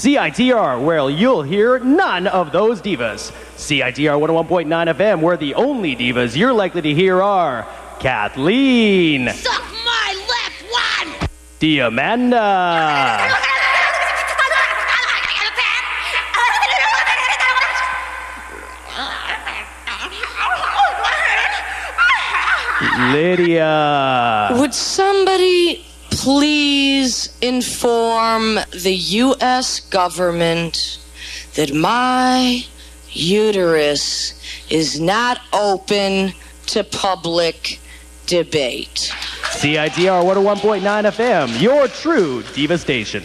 CITR, where you'll hear none of those divas. CITR 101.9 FM, where the only divas you're likely to hear are Kathleen. Suck my left one! Diamanda. Lydia. Would somebody please inform the U.S. government that my uterus is not open to public debate? CITR 101.9 FM, your true diva station.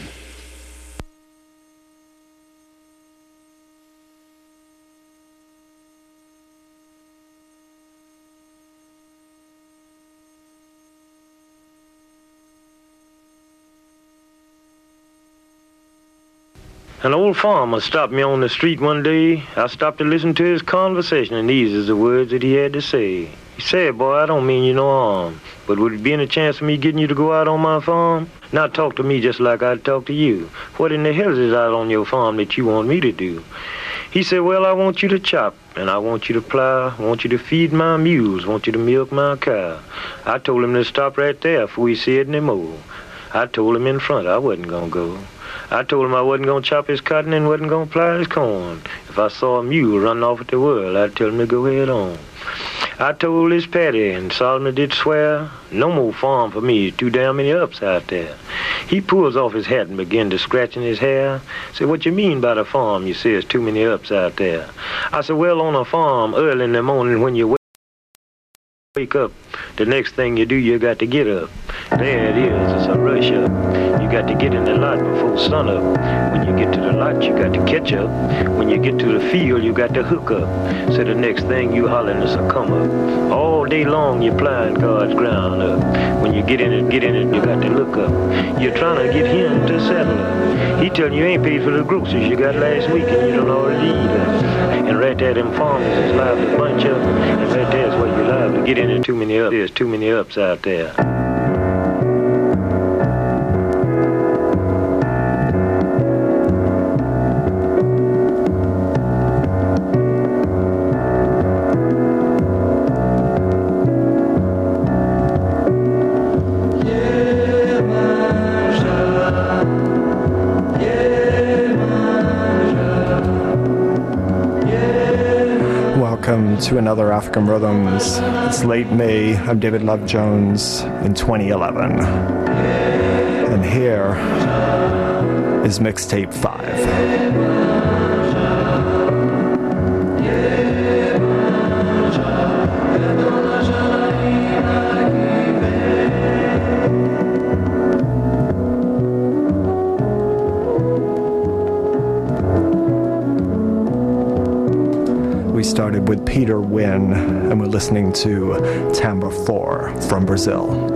An old farmer stopped me on the street one day. I stopped to listen to his conversation, and these is the words that he had to say. He said, boy, I don't mean you no harm, but would it be any chance of me getting you to go out on my farm? Not talk to me just like I'd talk to you. What in the hell is out on your farm that you want me to do? He said, well, I want you to chop, and I want you to plow, I want you to feed my mules, I want you to milk my cow. I told him to stop right there before he said any more. I told him in front I wasn't gonna go. I told him I wasn't going to chop his cotton and wasn't going to plow his corn. If I saw a mule running off at the world, I'd tell him to go head on. I told his Patty, and Solomon did swear, no more farm for me, too damn many ups out there. He pulls off his hat and began to scratching his hair. Said, what you mean by the farm? You say it's too many ups out there. I said, well, on a farm, early in the morning when you wake up, the next thing you do, you got to get up. There it is, it's a rush up. You got to get in the lot before sunup. When you get to the lot, you got to catch up. When you get to the field, you got to hook up. So the next thing you hollering is a come up. All day long, you're plowing God's ground up. When you get in it, you got to look up. You're trying to get him to settle up. He telling you ain't paid for the groceries you got last week and you don't already eat up. And right there, them farmers is liable to bunch up. And right there is what you're liable to get in it. Too many ups. There's too many ups out there. Welcome to another African Rhythms. It's late May. I'm David Love Jones in 2011. And here is mixtape 5. Started with Peter Wynn, and we're listening to Tamba 4 from Brazil.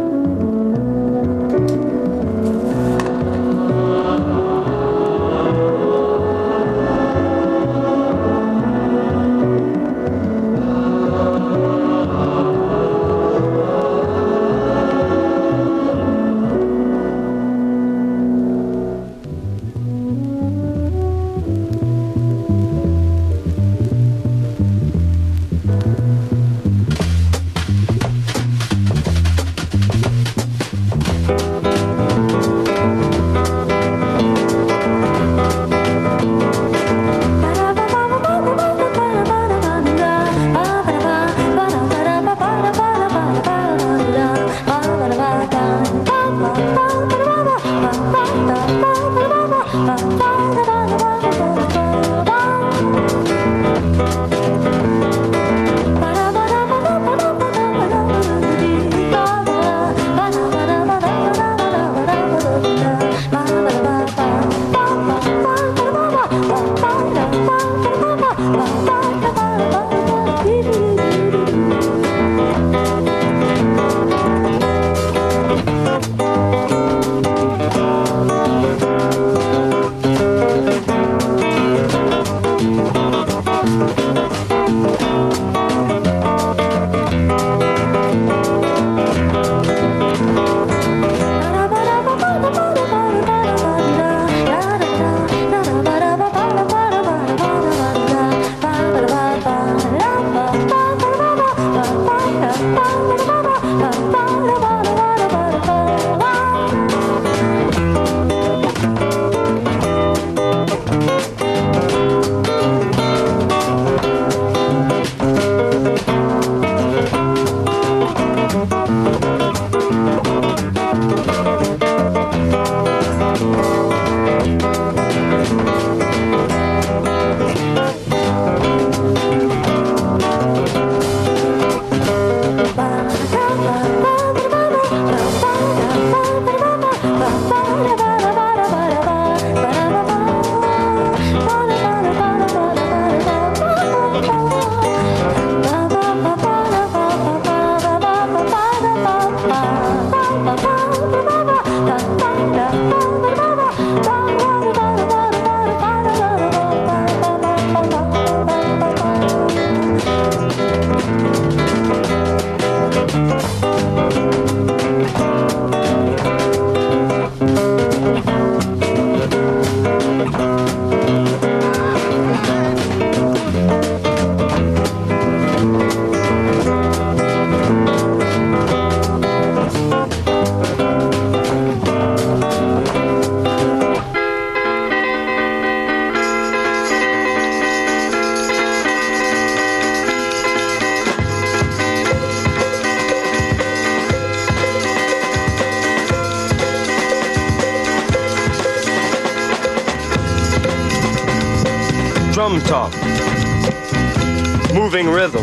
drum talk, moving rhythms,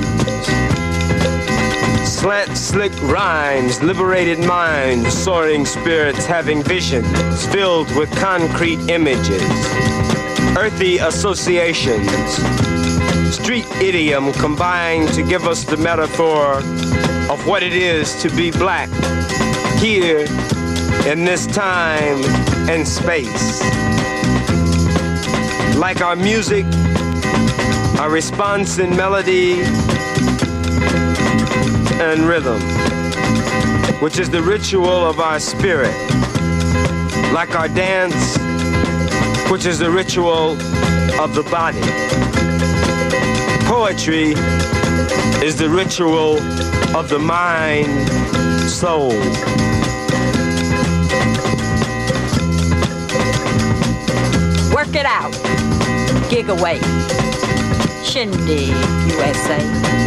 slant slick rhymes, liberated minds, soaring spirits having visions filled with concrete images, earthy associations, street idiom combined to give us the metaphor of what it is to be black here in this time and space. Like our music, our response in melody and rhythm, which is the ritual of our spirit. Like our dance, which is the ritual of the body. Poetry is the ritual of the mind, soul. Work it out. Gig away. Shindig, USA.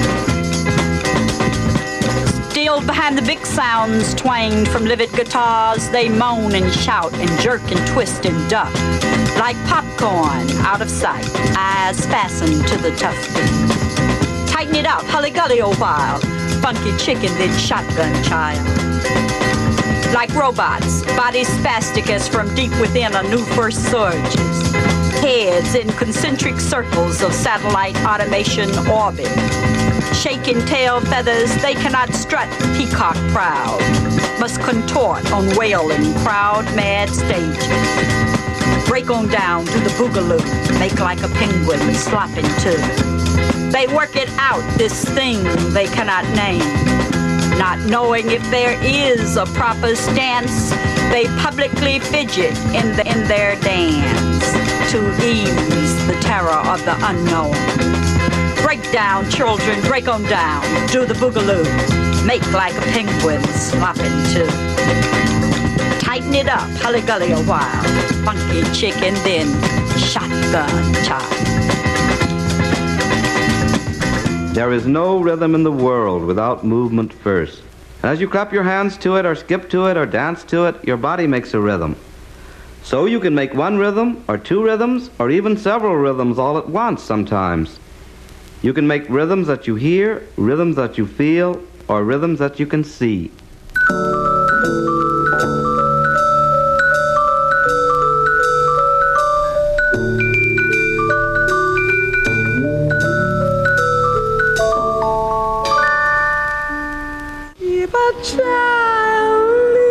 Still behind the big sounds twanged from livid guitars, they moan and shout and jerk and twist and duck. Like popcorn out of sight, eyes fastened to the tough beat. Tighten it up, hully-gully a while, funky chicken then shotgun child. Like robots, bodies spastic as from deep within a new first surges. Heads in concentric circles of satellite automation orbit. Shaking tail feathers, they cannot strut peacock proud. Must contort on wailing crowd-mad stages. Break on down to the boogaloo, make like a penguin slopping too. They work it out, this thing they cannot name. Not knowing if there is a proper stance, they publicly fidget in their dance to ease the terror of the unknown. Break down, children, break on down, do the boogaloo, make like a penguin slopping too. Tighten it up, hully-gully a while, funky chicken, then shotgun child. There is no rhythm in the world without movement first. And as you clap your hands to it or skip to it or dance to it, your body makes a rhythm. So you can make one rhythm or two rhythms or even several rhythms all at once sometimes. You can make rhythms that you hear, rhythms that you feel, or rhythms that you can see. If a child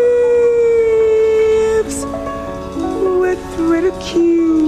lives with ridicule,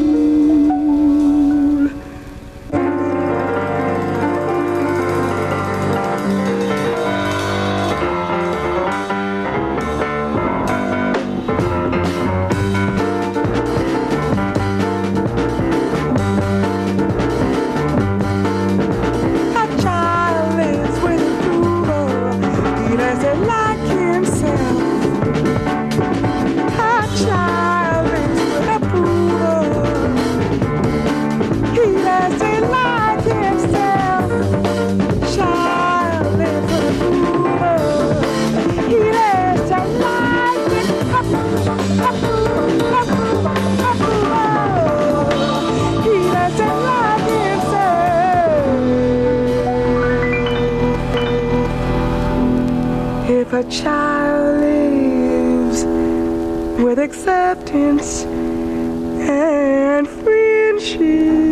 if a child lives with acceptance and friendship.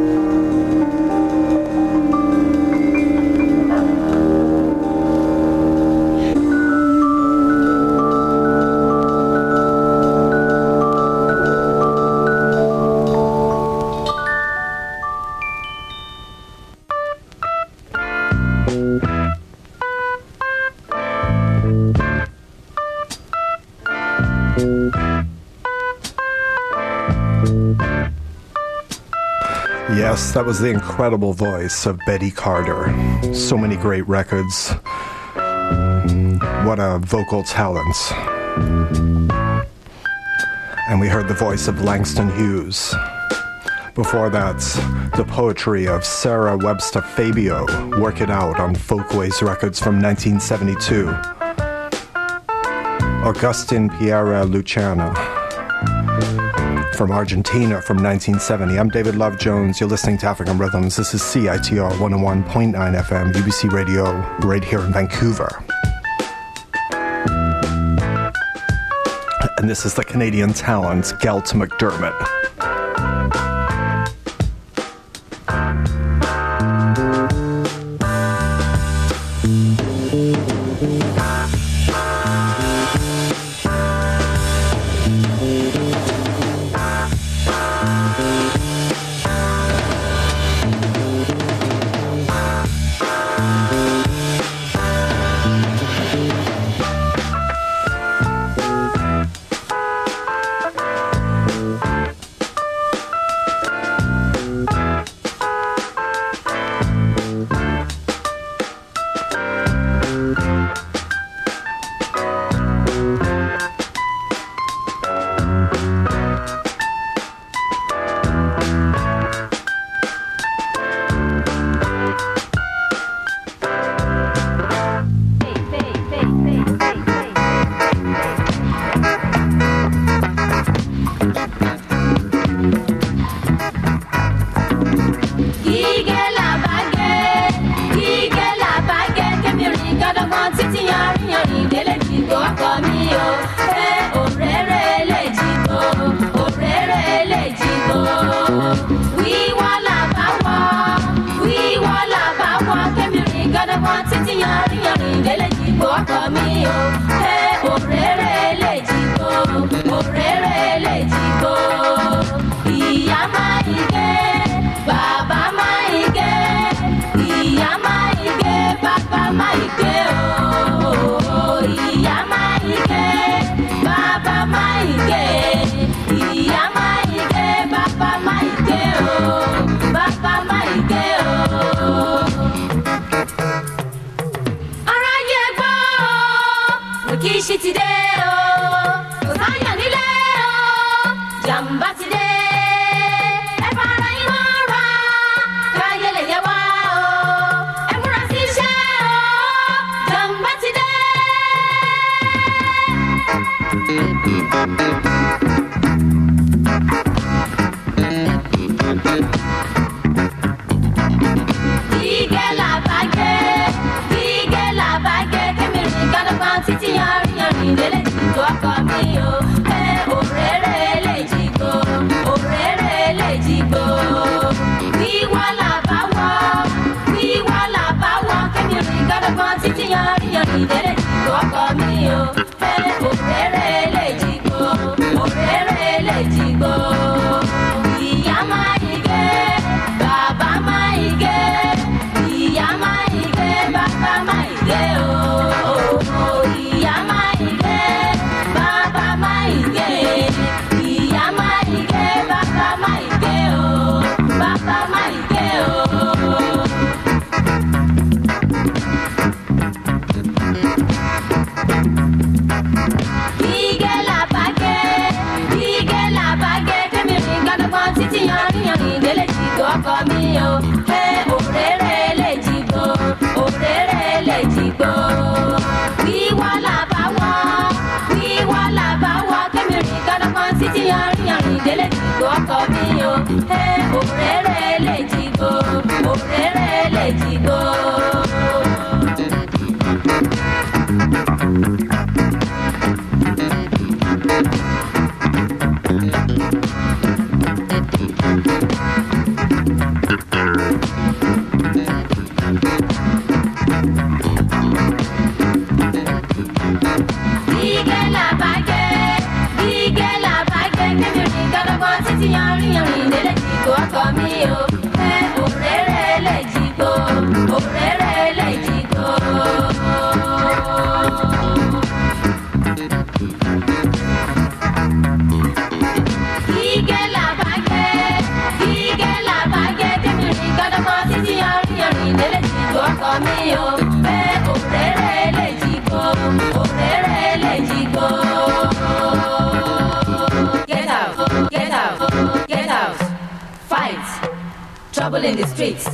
Yes, that was the incredible voice of Betty Carter. So many great records. What a vocal talent. And we heard the voice of Langston Hughes. Before that, the poetry of Sarah Webster Fabio, Work It Out on Folkways Records from 1972. Augustin Pierre Luciano, from Argentina from 1970. I'm David Love Jones. You're listening to African Rhythms. This is CITR 101.9 FM, UBC Radio, right here in Vancouver. And this is the Canadian talent, Gelt McDermott. Trouble in the streets.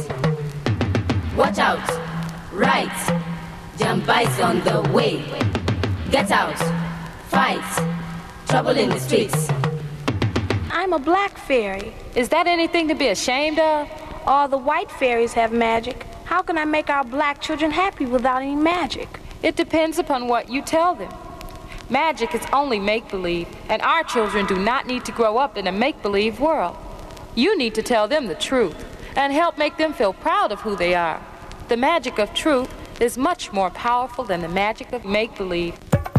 Watch out. Right. Jambites on the way. Get out. Fight. Trouble in the streets. I'm a black fairy. Is that anything to be ashamed of? All the white fairies have magic. How can I make our black children happy without any magic? It depends upon what you tell them. Magic is only make-believe, and our children do not need to grow up in a make-believe world. You need to tell them the truth and help make them feel proud of who they are. The magic of truth is much more powerful than the magic of make-believe.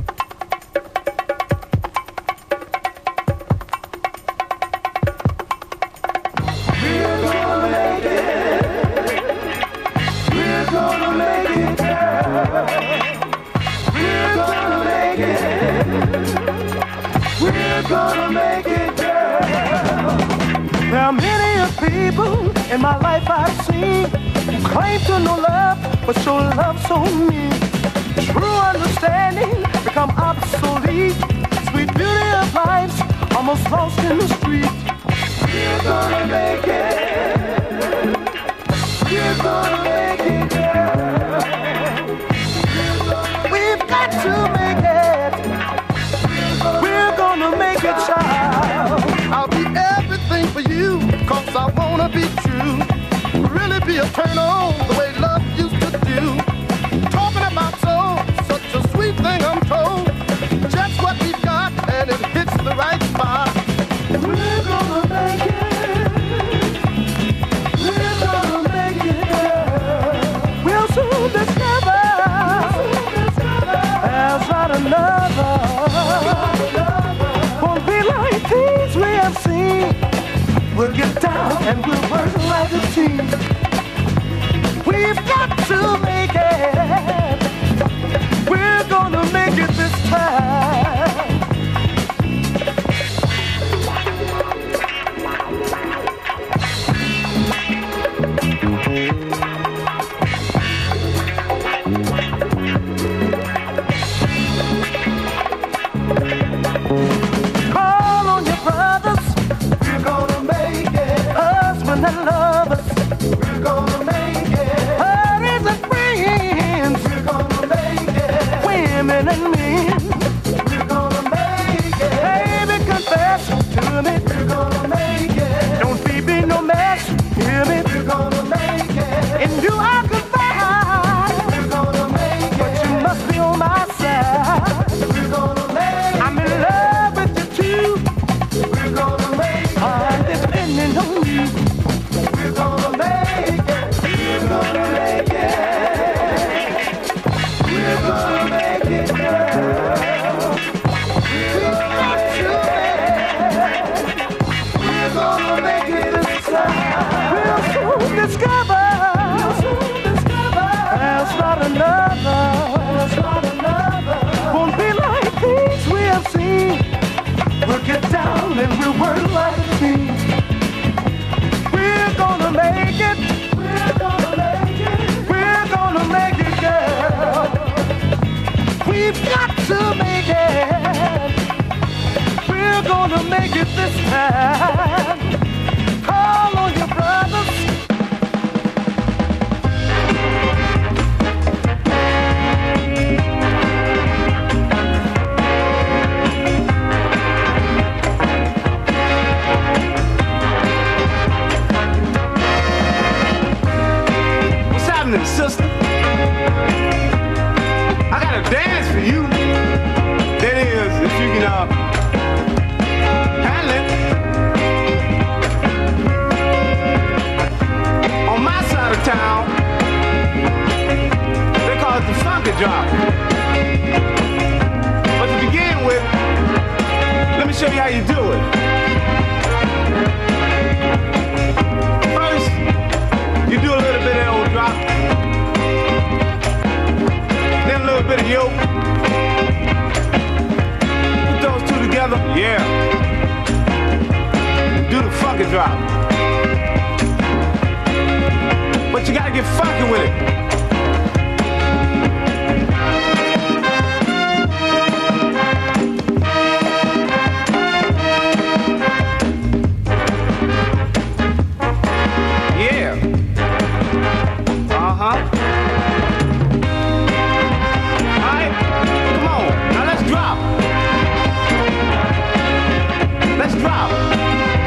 There are many people in my life I've seen who claim to know love, but show love so mean. True understanding become obsolete. Sweet beauty of life's almost lost in the street. We're gonna make it. We're gonna make it, girl. We've got to make it. We're gonna make it, child. I'll be everything for you, 'cause I wanna be true. Really be a turn on the way love used to do. Talking about soul, such a sweet thing I'm told. Just what we've got, and it hits the right spot. We're gonna make it. We're gonna make it. We'll soon discover there's not another. Won't be like things we have seen. We'll get down and we'll work like a team. We've got to make it. We're gonna make it this time. Call on your brothers. We're gonna make it. Husband and lovers. We're gonna make it. Buddies and friends. We're gonna make it. Women and men. We're gonna make it. Baby, confess to me. We're gonna make it. Don't be no mess. Hear me. We're gonna make it. And you I confide. We're gonna make it. But you must be on my side. We're gonna make it. I'm in love with you too. We're gonna make it. I'm depending on you. We're gonna make it. We're gonna make it. We're gonna make it, girl. We've got to make it. We're gonna make it this time. We'll soon discover. There's not another. There's not another. Won't be like things we have seen. We'll get down and we'll work like a team. We're gonna make it. We're gonna make it. We're gonna make it, girl. We've got to make it. We're gonna make it this time. Call on your brothers. What's happening, sister? I got a dance for you. That is, if you can handle it. On my side of town, they call it the funky drop. But to begin with, let me show you how you do it. First, you do a little bit of old drop, then a little bit of yoke. Put those two together, yeah. Do the funky drop. But you gotta get funky with it. Yeah. Uh-huh. Alright, come on. Now let's drop. Let's drop.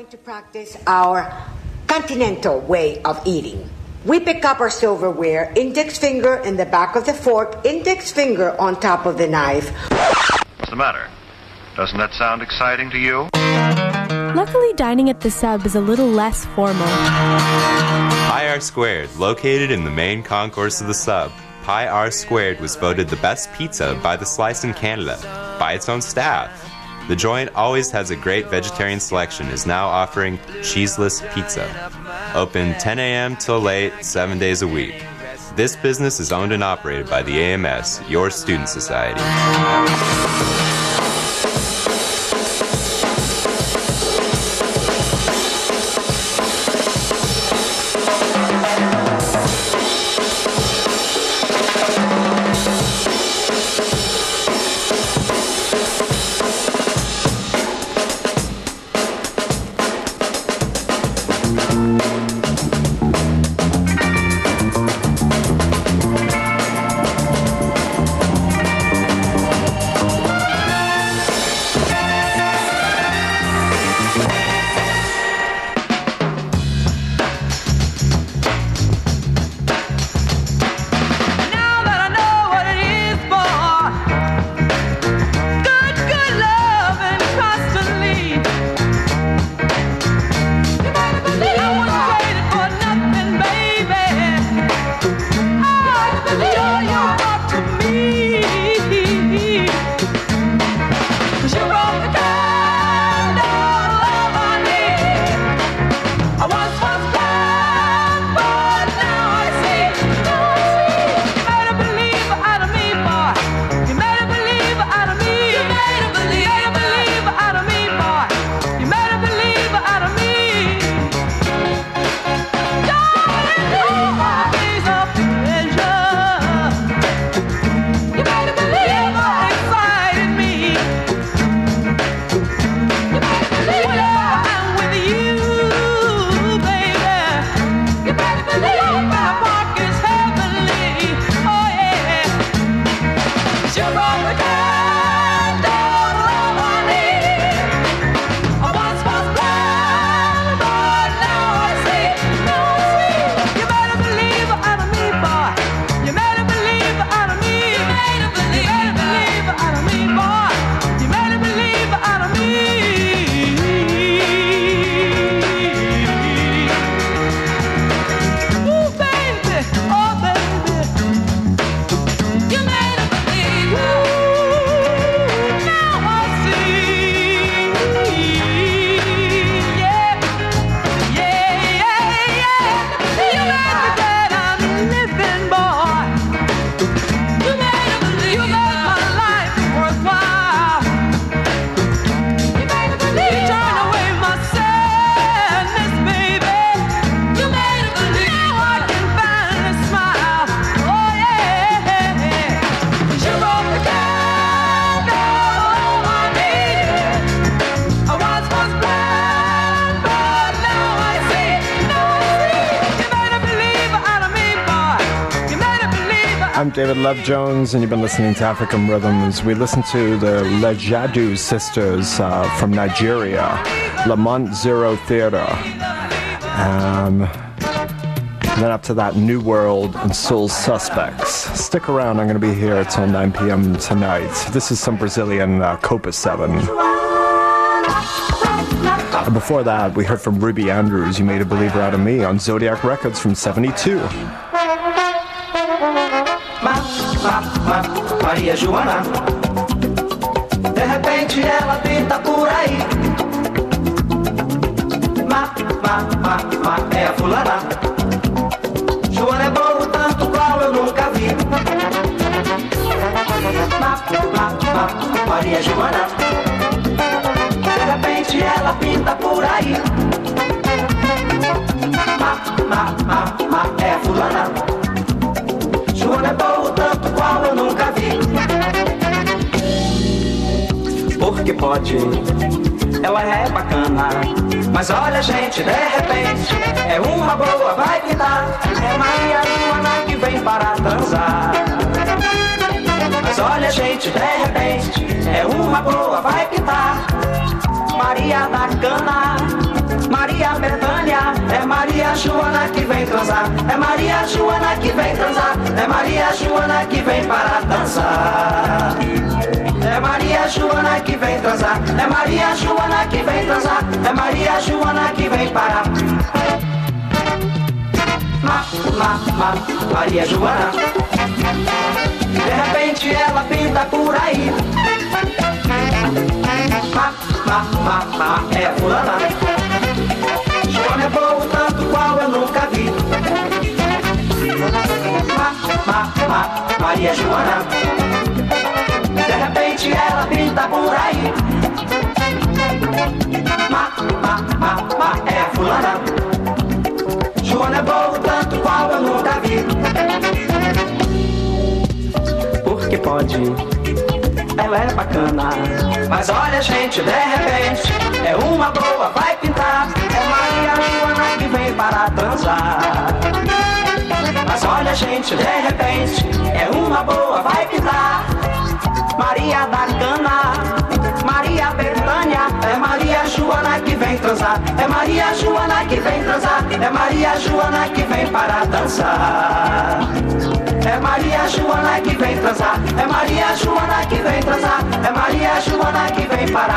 going to practice our continental way of eating. We pick up our silverware, index finger in the back of the fork, index finger on top of the knife. What's the matter? Doesn't that sound exciting to you? Luckily, dining at the Sub is a little less formal. Pi R Squared, located in the main concourse of the Sub. Pi R Squared was voted the best pizza by The Slice in Canada, by its own staff. The joint always has a great vegetarian selection, is now offering cheeseless pizza. Open 10 a.m. till late, 7 days a week. This business is owned and operated by the AMS, your student society. I'm David Love Jones, and you've been listening to African Rhythms. We listened to the Lejadu sisters from Nigeria, Lamont Zero Theater. And then up to that, New World and Soul Suspects. Stick around, I'm going to be here till 9 p.m. tonight. This is some Brazilian Copa 7. And before that, we heard from Ruby Andrews, You Made a Believer Out of Me, on Zodiac Records from 72. Maria Joana, de repente ela pinta por aí. É a fulana. Joana é bom tanto qual eu nunca vi. Maria Joana, de repente ela pinta por aí. É a fulana. Joana é boa tanto qual eu nunca vi. Porque pode, ela é bacana. Mas olha gente, de repente é uma boa, vai pintar. É Maria Joana que vem para transar. Mas olha gente, de repente é uma boa, vai pintar. Maria da Cana. Maria Bethânia, é Maria Joana que vem transar. É Maria Joana que vem transar. É Maria Joana que vem para dançar. É Maria Joana que vem transar. É Maria Joana que vem transar. É Maria Joana que vem para Maria Joana. De repente ela pinta por aí. É fulana. Joana é boa tanto qual eu nunca vi. Maria Joana. De repente ela pinta por aí. É fulana. Joana é boa tanto qual eu nunca vi. Porque pode, ela é bacana. Mas olha gente, de repente é uma boa, vai pintar. É Maria Joana que vem para transar. Mas olha gente, de repente é uma boa, vai pintar. Maria da Cana, Maria Bethânia, é Maria Joana que vem transar. É Maria Joana que vem transar. É Maria Joana que vem para dançar. É Maria Joana que vem transar. É Maria Joana que vem transar. É Maria Joana que vem para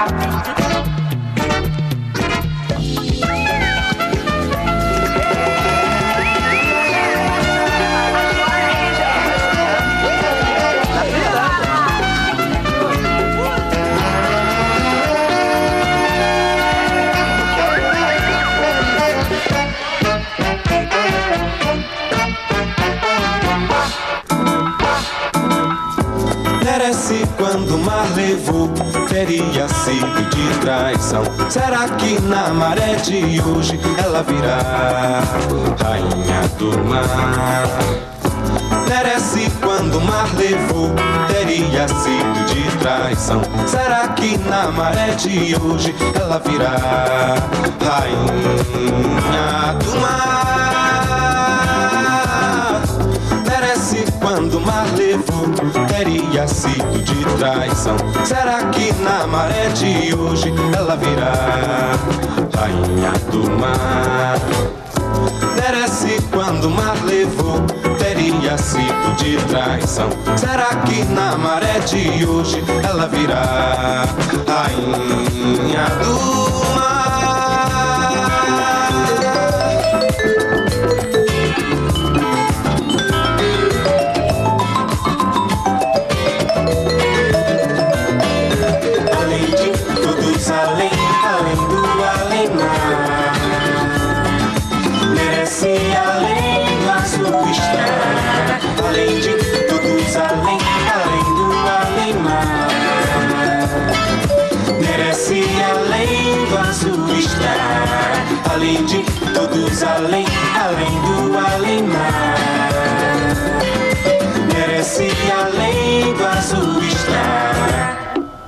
Merece quando o mar levou, teria sido de traição. Será que na maré de hoje ela virá rainha do mar? Merece quando o mar levou, teria sido de traição. Será que na maré de hoje ela virá rainha do mar? Merece quando o mar levou, teria sido de traição. Será que na maré de hoje ela virá rainha do mar? Merece quando o mar levou, teria sido de traição. Será que na maré de hoje ela virá rainha do mar? Além do além-mar, merece além do azul estar. Além de todos, além do além-mar, merece além do azul estar. Além de todos, além do além-mar, merece além do azul estar.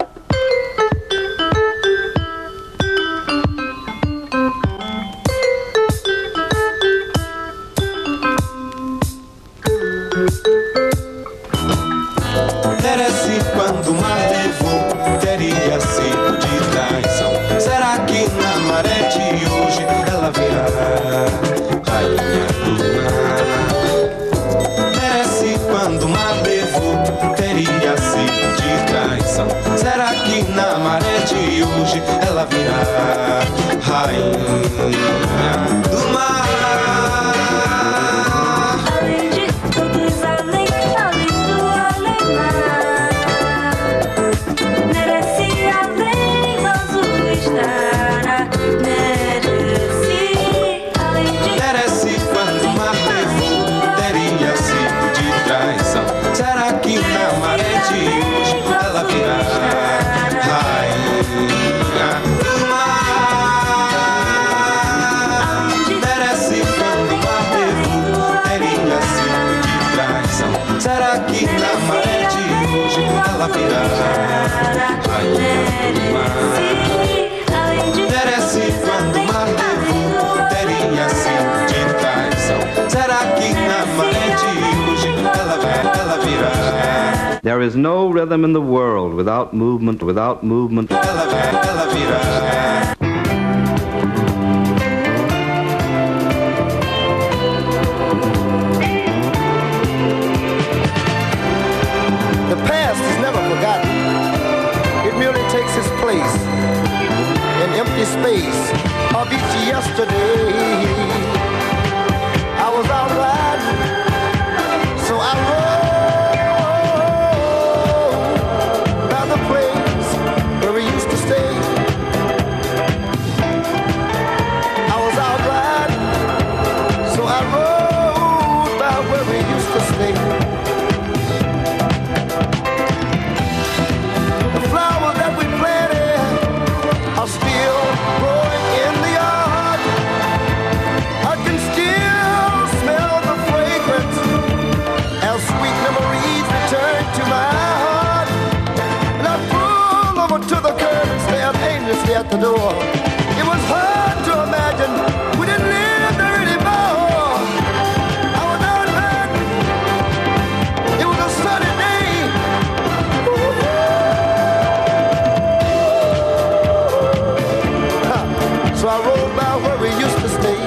Merece quando o mar levou, teria sido de traição. Será que na maré de hoje ela virá rainha do mar? Merece quando o mar levou, teria sido de traição. Será que na maré de hoje ela virá rainha do mar? Será que na maré de hoje ela virá rainha do mar? Merece quando o mar levou, teria sido de traição. Será que na maré de hoje ela virá rainha do mar? Merece quando o mar levou, teria sido de traição. Será que na maré de hoje ela virá? There is no rhythm in the world without movement, without movement. Ela virá. space of each yesterday. I was out riding, so I rode by the place where we used to stay. I was out riding, so I rode by where we used to stay. The flowers that we planted are still growing in the yard. I can still smell the fragrance as sweet memories return to my heart. And I pull over to the curb and stand aimlessly at the door. It was hard to imagine we didn't live there anymore. I was out riding. It was a sunny day. So I rode by where we used to stay.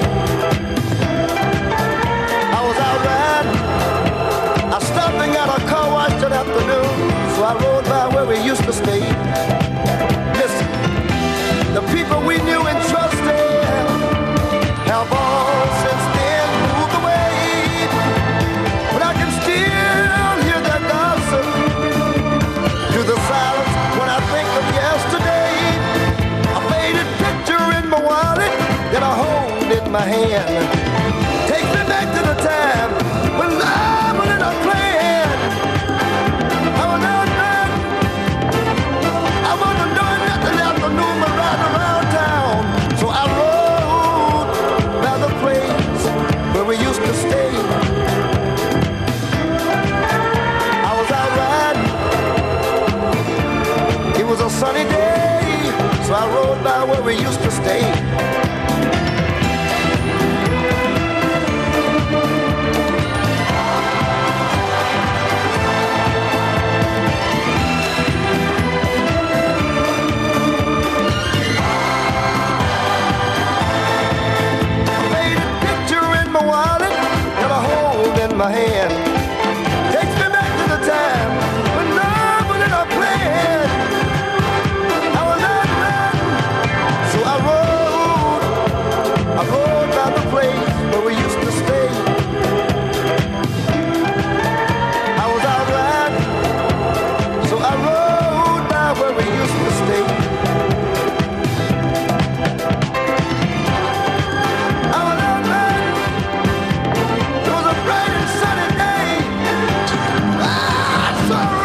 I was out riding. I stopped and got a car wash that afternoon. So I rode by where we used to stay. Listen, the people we knew and trusted have all since then moved away. But I can still hear their gossip through the silence when I think of yesterday. A faded picture in my wallet that I hold in my hand takes me back to the time when love was in a plan. I was out riding. I wasn't doing nothing afternoon but riding around town. So I rode by the place where we used to stay. I was out riding. It was a sunny day, so I rode by where we used to stay. I made a picture in my wallet that I hold in my hand. Takes me back to the time when love was in our plan. I was out riding, so I rode by the place where we used to stay. I was out riding, so I rode by where we used to stay. I was out riding, it was a bright and sunny day. So I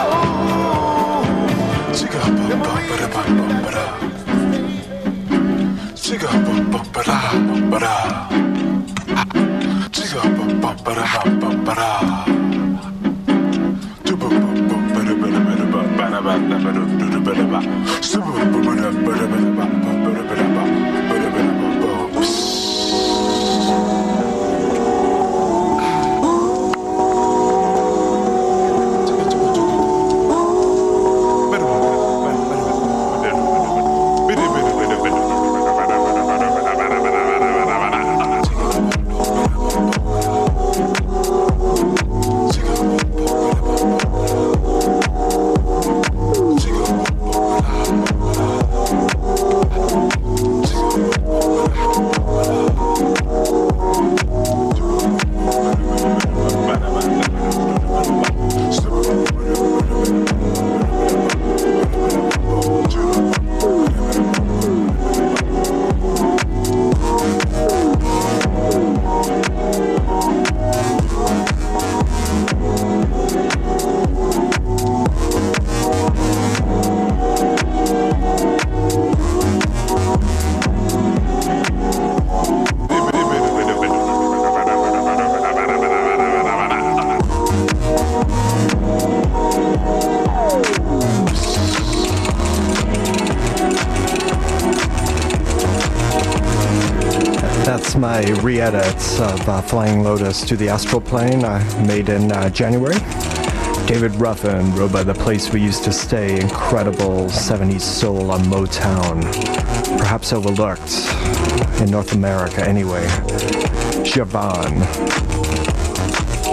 That's my re-edits of Flying Lotus to the Astral Plane I made in January. David Ruffin, Rode by the Place We Used to Stay, incredible 70s soul on Motown. Perhaps overlooked in North America anyway. Siobhan.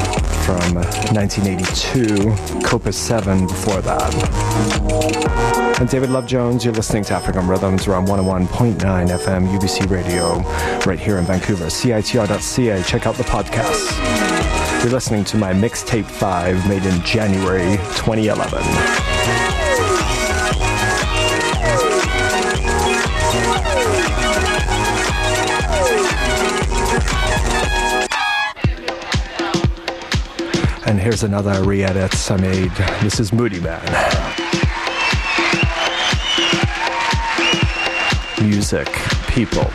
from 1982, Copa 7 before that. And David Love Jones, you're listening to African Rhythms around 101.9 FM UBC Radio right here in Vancouver, CITR.ca. Check out the podcast. You're listening to my Mixtape 5 made in January 2011. And here's another re-edit I made. This is Moody Man. Music, people.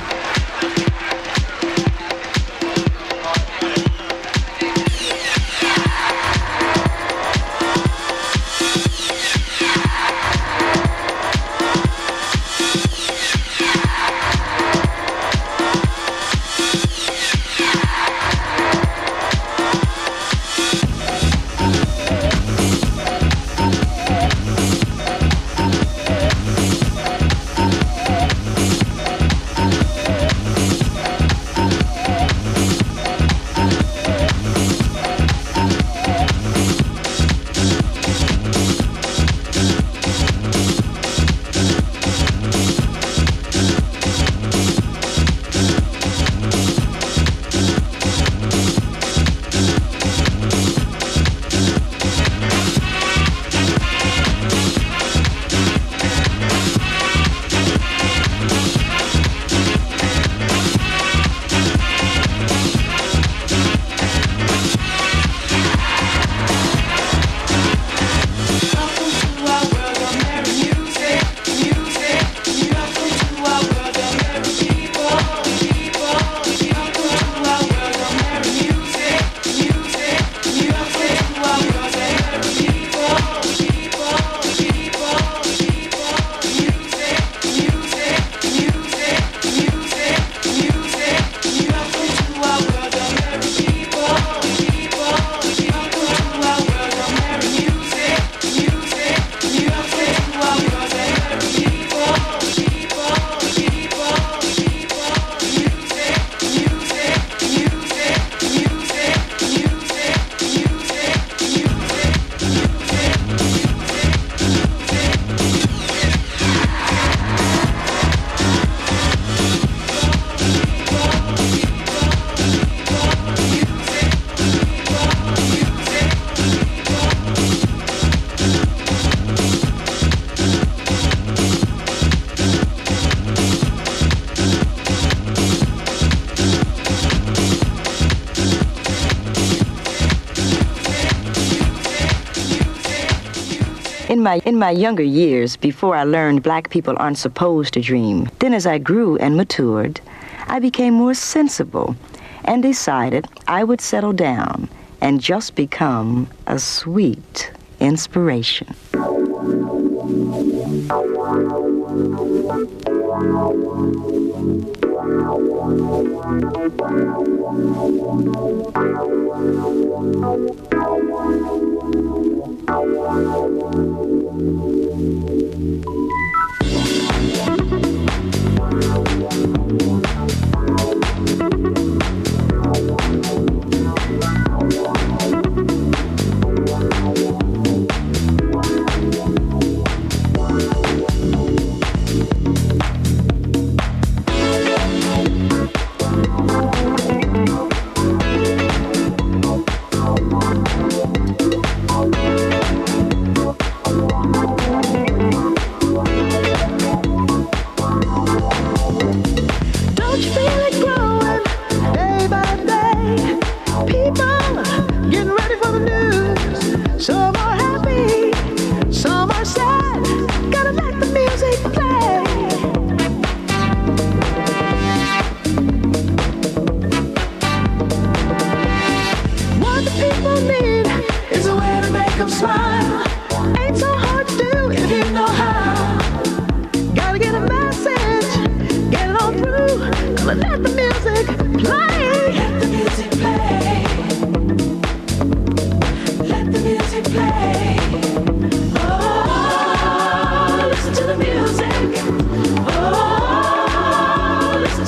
In my younger years, before I learned black people aren't supposed to dream, then as I grew and matured, I became more sensible and decided I would settle down and just become a sweet inspiration.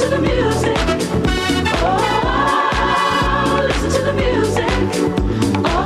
Oh,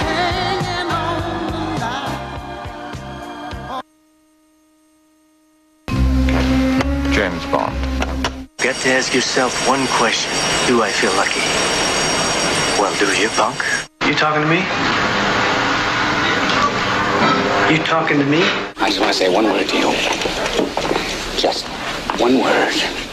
hanging on the line. James Bond. Got to ask yourself one question. Do I feel lucky? Well, do you, punk? You talking to me? You talking to me? I just want to say one word to you. Just one word.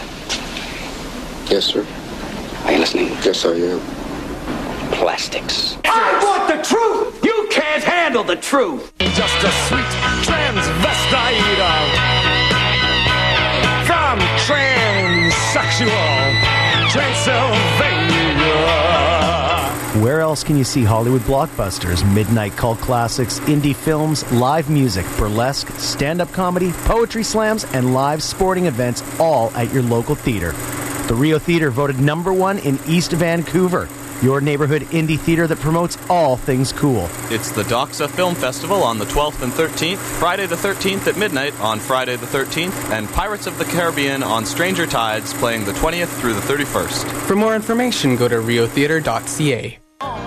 Yes, sir. Are you listening? Yes, I am. Plastics. I want the truth! You can't handle the truth! Just a sweet transvestite from transsexual Transylvania. Where else can you see Hollywood blockbusters, midnight cult classics, indie films, live music, burlesque, stand-up comedy, poetry slams, and live sporting events all at your local theater? The Rio Theater voted #1 in East Vancouver, your neighborhood indie theater that promotes all things cool. It's the Doxa Film Festival on the 12th and 13th, Friday the 13th at midnight on Friday the 13th, and Pirates of the Caribbean on Stranger Tides playing the 20th through the 31st. For more information, go to riotheater.ca.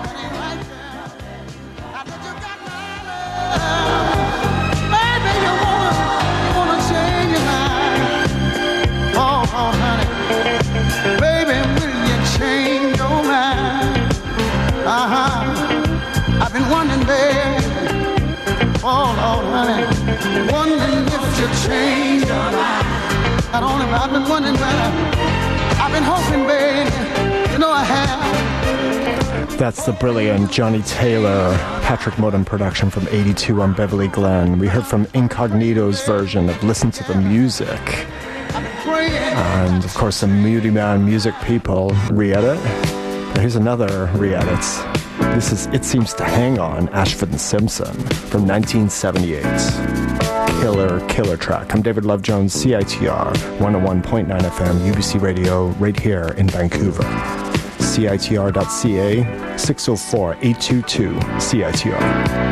I've been wondering, babe, oh Lord, honey, wondering if you change your mind. Not only I've been wondering, but I've been hoping, babe, you know I have. That's the brilliant Johnny Taylor, Patrick Moden production from '82 on Beverly Glen. We heard from Incognito's version of Listen to the Music. And, of course, the Moody Man Music people re-edit. But here's another re-edit. This is It Seems to Hang On, Ashford and Simpson from 1978. Killer track. I'm David Love Jones, CITR 101.9 FM, UBC Radio, right here in Vancouver. CITR.ca, 604-822-CITR.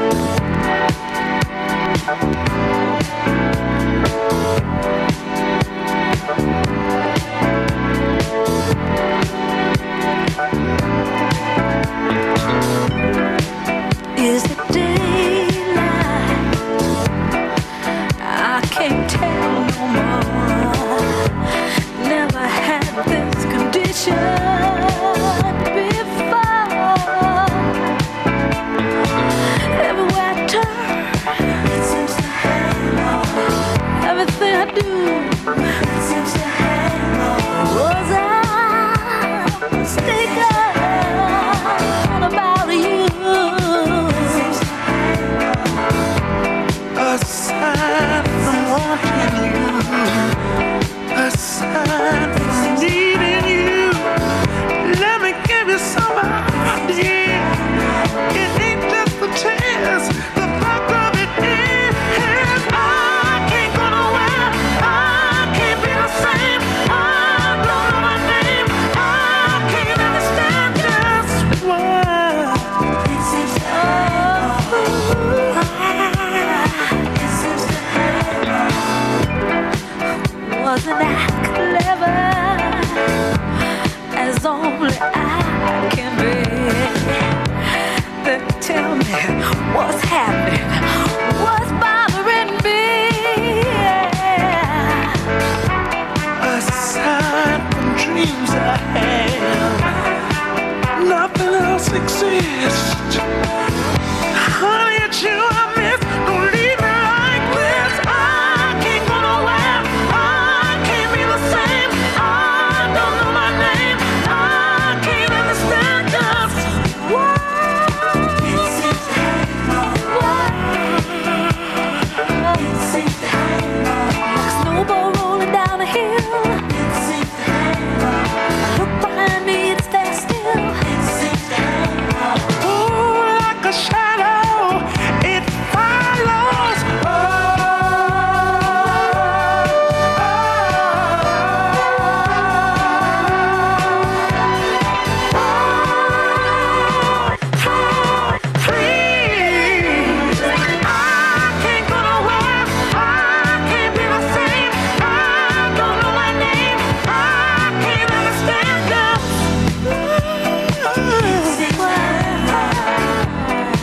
Wasn't that clever as only I can be? Then tell me what's happening, what's bothering me? Aside from dreams I have, nothing else exists. Honey, it's you I miss. Don't leave me like this. I can't go nowhere. I can't be the same. I don't know my name. I can't understand just why. Like a snowball rolling down a hill. I look behind me, it's there still. Oh, like a shadow, it follows. Please, I can't go nowhere. I can't be the same. I don't know my name. I can't understand just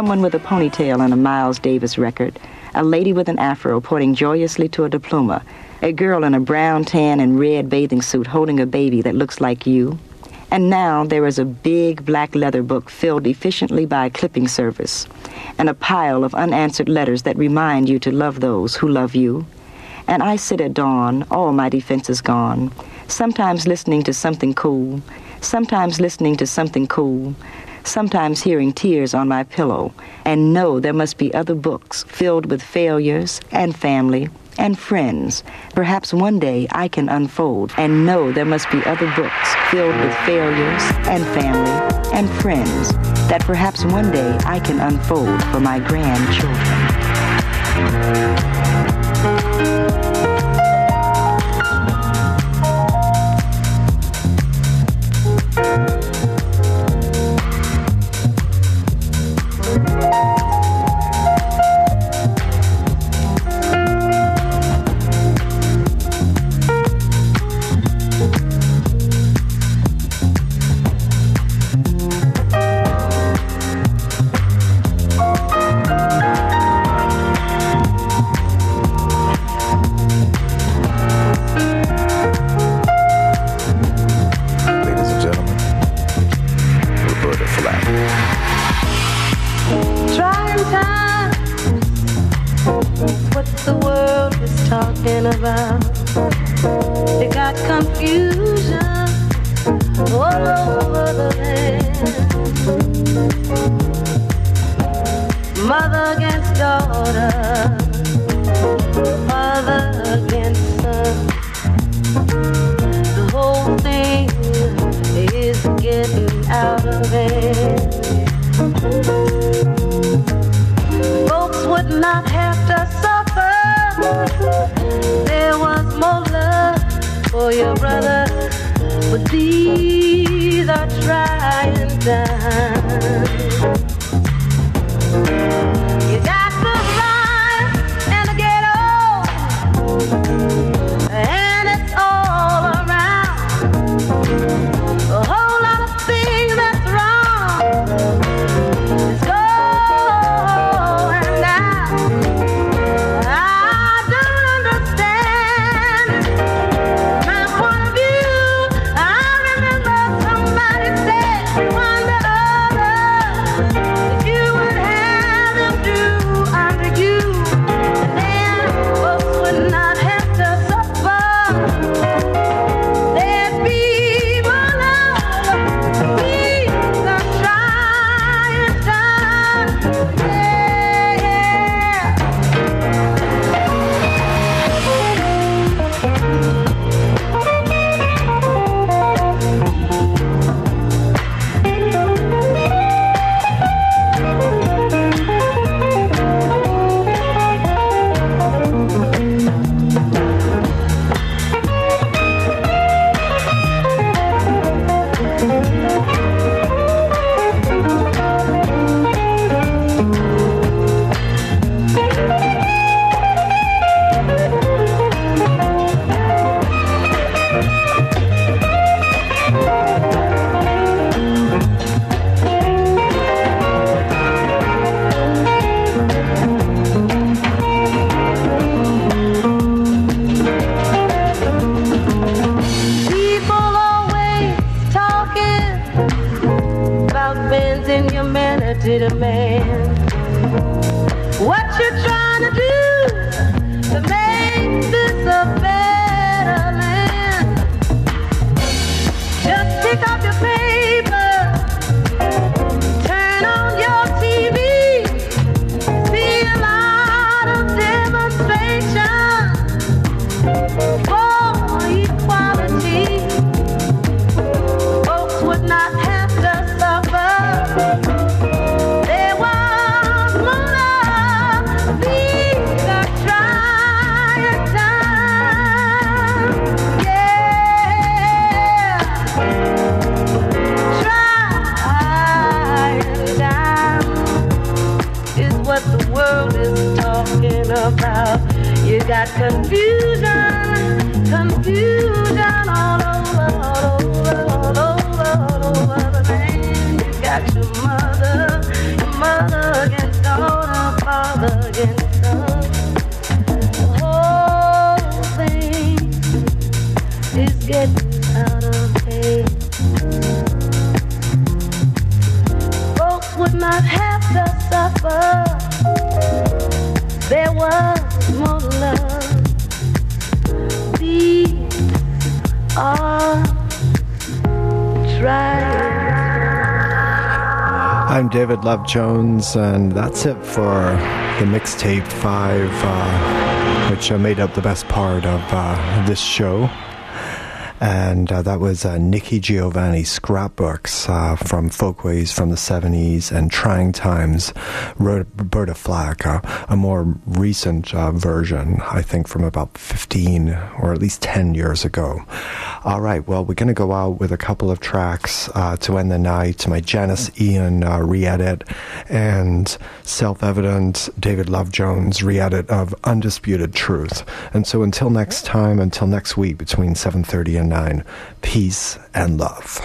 someone with a ponytail and a Miles Davis record, a lady with an afro pointing joyously to a diploma, a girl in a brown, tan, and red bathing suit holding a baby that looks like you. And now there is a big black leather book filled efficiently by a clipping service, and a pile of unanswered letters that remind you to love those who love you. And I sit at dawn, all my defenses gone, sometimes listening to something cool, sometimes listening to something cool, sometimes hearing tears on my pillow, and know there must be other books filled with failures and family and friends. Perhaps one day I can unfold and know there must be other books filled with failures and family and friends that perhaps one day I can unfold for my grandchildren. You got confusion all over the land. You got your mother again. against us. The whole thing is getting out of hand. Folks would not have to suffer. There was more love. These are trials. I'm David Love Jones, and that's it for the Mixtape 5, which made up the best part of this show. And that was Nikki Giovanni Scrapbooks from Folkways from the 70s and Trying Times, Roberta Flack, a more recent version, I think from about 15 or at least 10 years ago. All right, well, we're going to go out with a couple of tracks to end the night. My Janice Ian re-edit and Self-Evident David Love Jones re-edit of Undisputed Truth. And so until next time, until next week between 7:30 and 9, peace and love.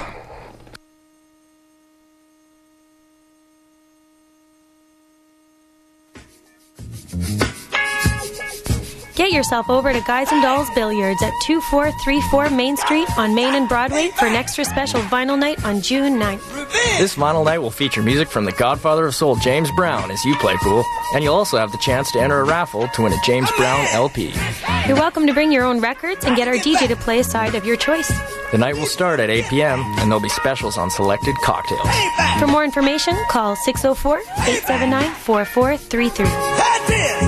Get yourself over to Guys and Dolls Billiards at 2434 Main Street on Main and Broadway for an extra special vinyl night on June 9th. This vinyl night will feature music from the Godfather of Soul, James Brown, as you play pool, and you'll also have the chance to enter a raffle to win a James Brown LP. You're welcome to bring your own records and get our DJ to play a side of your choice. The night will start at 8 p.m., and there'll be specials on selected cocktails. For more information, call 604-879-4433. That's it!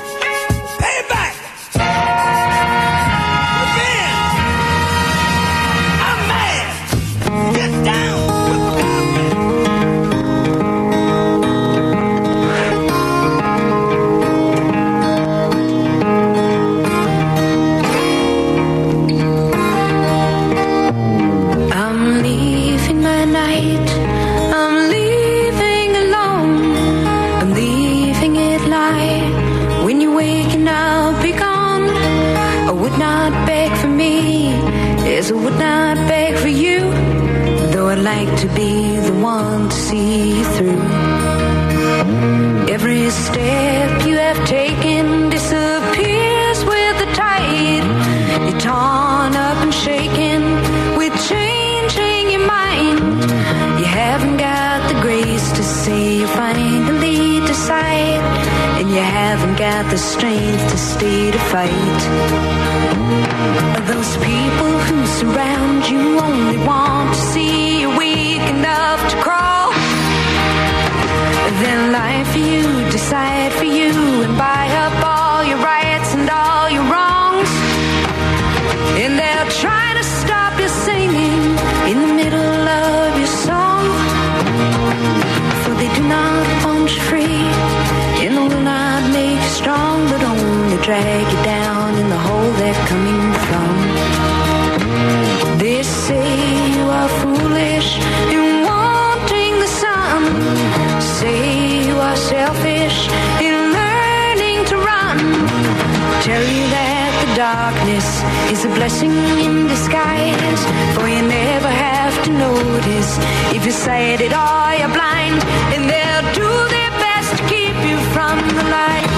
I would not beg for you, though I'd like to be the one to see you through. Every step you have taken disappears with the tide. You're torn up and shaken with changing your mind. You haven't got the grace to say you finally decide, and you haven't got the strength to stay to fight. Those people who surround you only want to see you weak enough to crawl. Then lie for you, decide for you, and buy up all your rights and all your wrongs. And they'll try to stop you singing in the middle of your song, for they do not want you free, and they will not make you strong, but only drag you down in the hole they're coming from. They say you are foolish in wanting the sun, say you are selfish in learning to run, tell you that the darkness is a blessing in disguise, for you never have to notice if you're sighted or you're blind, and they'll do their best to keep you from the light.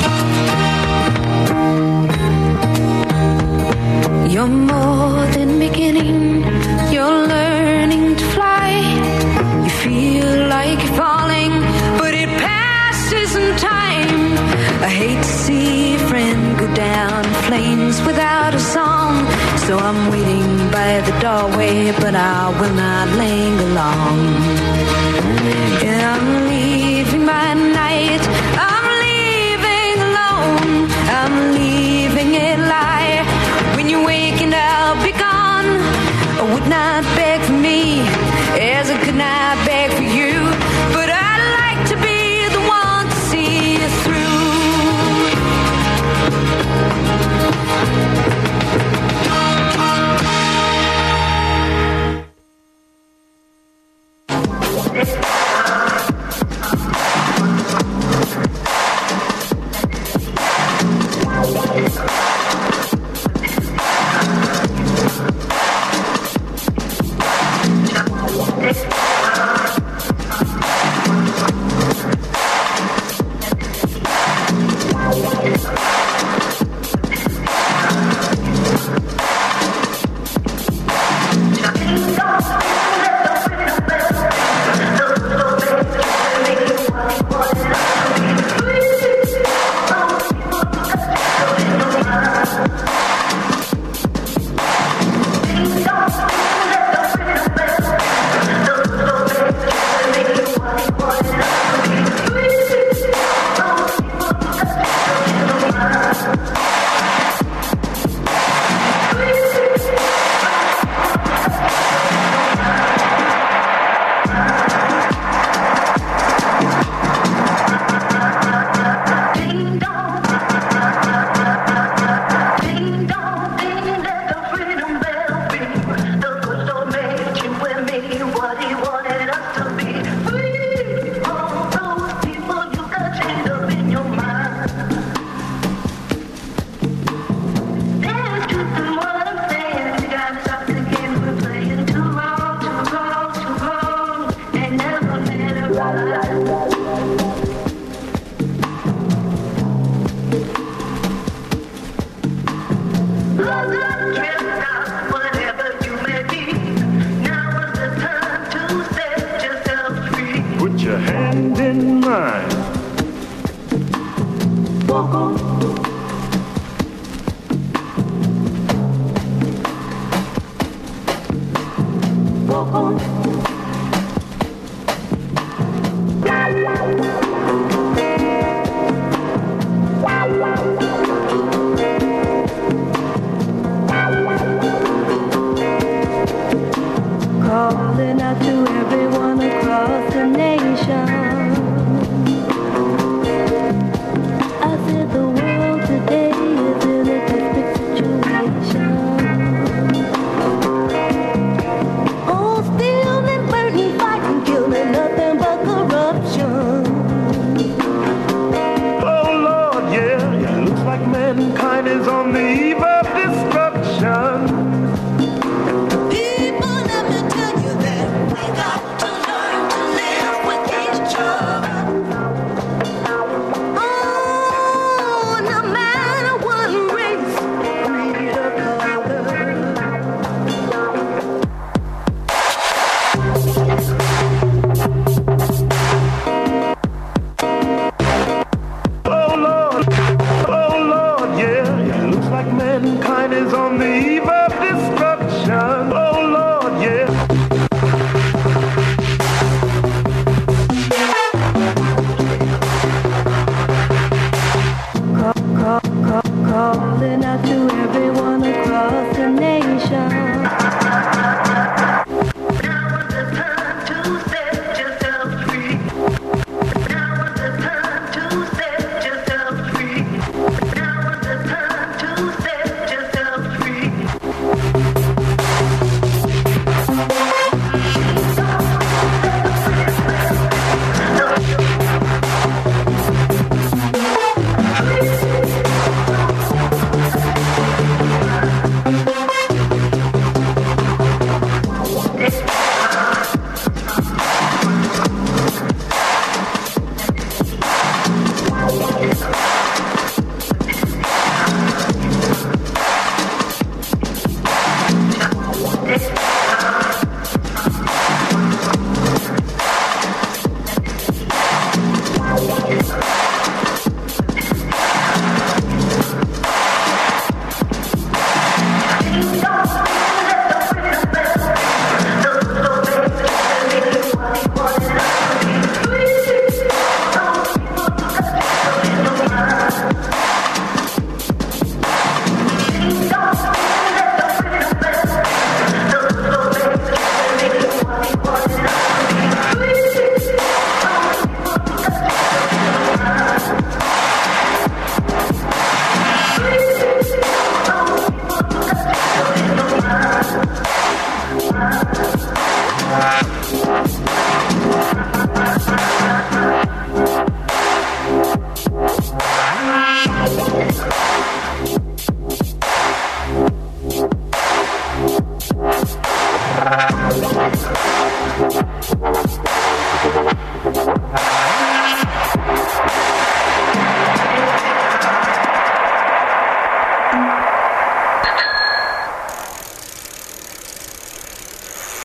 You're more than beginning, you're learning to fly. You feel like you're falling, but it passes in time. I hate to see a friend go down in flames without a song, so I'm waiting by the doorway, but I will not linger long. And I'm leaving my night, I'm leaving alone, I'm leaving it lie. When you're waking up, be gone. I would not beg for me, as I could not beg for you, but I'd like to be the one to see you Put your hand in mine. Walk on. Walk on. Calling out to everyone across the nation. I said the world today is in a desperate situation. Oh, stealing, burning, fighting, killing, nothing but corruption. Oh Lord, yeah, it looks like mankind is on the eve of destruction. Mankind is on the eve